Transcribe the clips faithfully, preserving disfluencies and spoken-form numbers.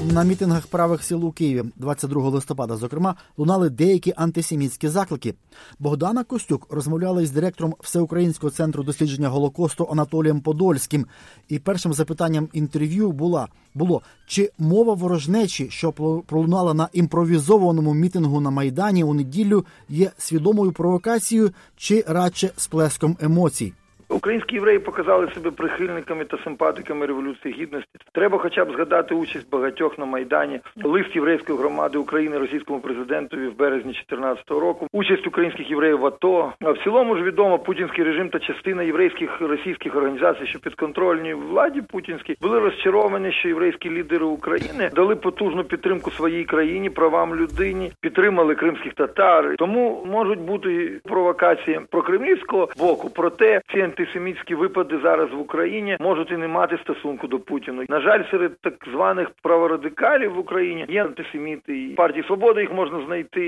На мітингах правих сил у Києві двадцять другого листопада, зокрема, лунали деякі антисемітські заклики. Богдана Костюк розмовляла із директором Всеукраїнського центру дослідження Голокосту Анатолієм Подольським. І першим запитанням інтерв'ю була, було, чи мова ворожнечі, що пролунала на імпровізованому мітингу на Майдані у неділю, є свідомою провокацією чи радше сплеском емоцій. Українські євреї показали себе прихильниками та симпатиками Революції Гідності. Треба хоча б згадати участь багатьох на Майдані, лист єврейської громади України російському президентові в березні дві тисячі чотирнадцятого року, участь українських євреїв в АТО. А в цілому ж відомо, путінський режим та частина єврейських російських організацій, що підконтрольні владі путінській, були розчаровані, що єврейські лідери України дали потужну підтримку своїй країні, правам людині, підтримали кримських татар. Тому можуть бути провокації прокремлівського боку, проте ці антисемітські випади зараз в Україні можуть і не мати стосунку до Путіна. На жаль, серед так званих праворадикалів в Україні є антисеміти. І в партії «Свобода» їх можна знайти,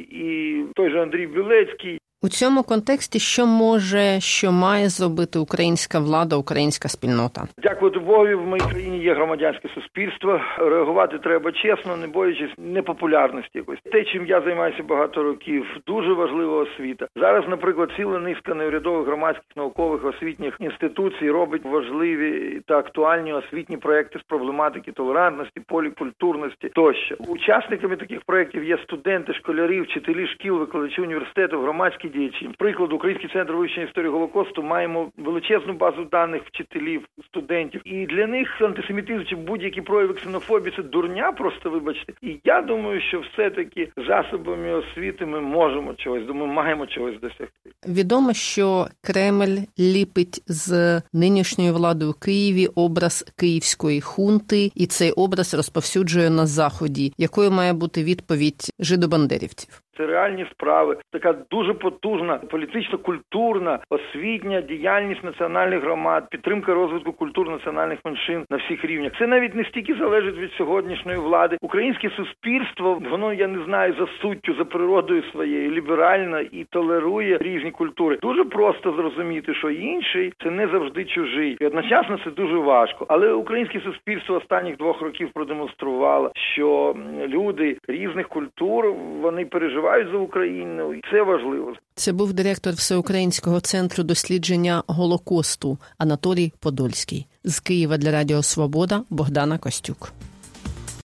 і той же Андрій Білецький. У цьому контексті що може, що має зробити українська влада, українська спільнота? Дякувати Богові, в моїй країні є громадянське суспільство. Реагувати треба чесно, не боячись непопулярності якось. Те, чим я займаюся багато років, дуже важлива освіта. Зараз, наприклад, ціла низка неурядових громадських, наукових, освітніх інституцій робить важливі та актуальні освітні проекти з проблематики толерантності, полікультурності тощо. Учасниками таких проєктів є студенти, школярі, вчителі шкіл, викладачі університетів, громадські діячі. Приклад, Український центр вивчення історії Голокосту, маємо величезну базу даних вчителів, студентів. І для них антисемітизм чи будь-які прояви ксенофобії – це дурня просто, вибачте. І я думаю, що все-таки засобами освіти ми можемо чогось, ми маємо чогось досягти. Відомо, що Кремль ліпить з нинішньої влади у Києві образ київської хунти, і цей образ розповсюджує на Заході. Якою має бути відповідь жидобандерівців? Це реальні справи, така дуже потужна політично-культурна, освітня діяльність національних громад, підтримка розвитку культур національних меншин на всіх рівнях. Це навіть не стільки залежить від сьогоднішньої влади. Українське суспільство, воно, я не знаю, за суттю, за природою своєю, ліберально і толерує різні культури. Дуже просто зрозуміти, що інший – це не завжди чужий. І одночасно це дуже важко. Але українське суспільство останніх двох років продемонструвало, що люди різних культур, вони переживають за Україну, і це важливо. Це був директор Всеукраїнського центру дослідження Голокосту Анатолій Подольський. З Києва для Радіо Свобода Богдана Костюк.